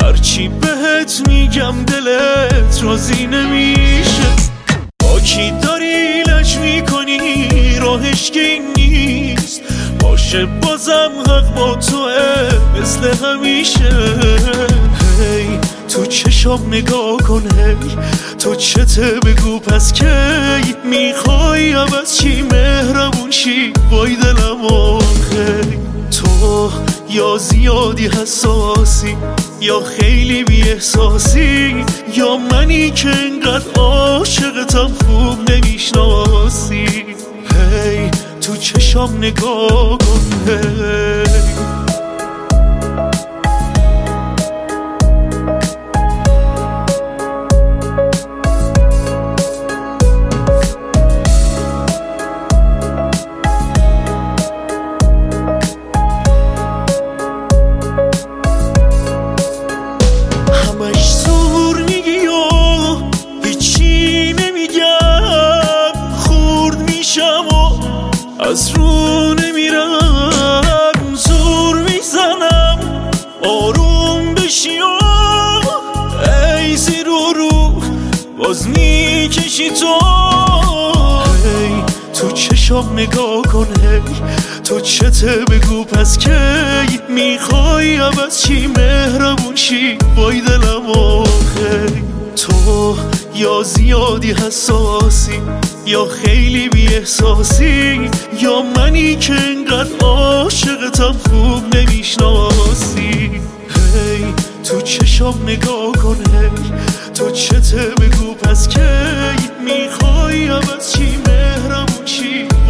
هرچی بهت میگم دلت راضی نمیشه. با کی داری لج میکنی راهش که این نیست، باشه بازم حق با توه مثل همیشه. هی تو چشام نگاه کن، هی تو چته بگو پس کی میخوای عوض چی مهربون شی وای دلم آخی. تو یا زیادی حساسی یا خیلی بی احساسی، یا منی که انقدر عاشقتم خوب نمیشناسی. هی تو چشام نگاه کن، هی از رو نمیرم، زور میزنم آروم بشی و ای زیر و رو باز میکشی تو. هی تو چشام نگاه کن، هی تو چته بگو پس کی میخوای عوض چی مهربون شی وای دلم آخی. تو یا زیادی حساسی یا خیلی بی احساسی، یا منی که انقدر عاشقتم خوب نمیشناسی. هی تو چشام نگاه کن، هی تو چته بگو پس کی میخوای عوض چی مهربون شی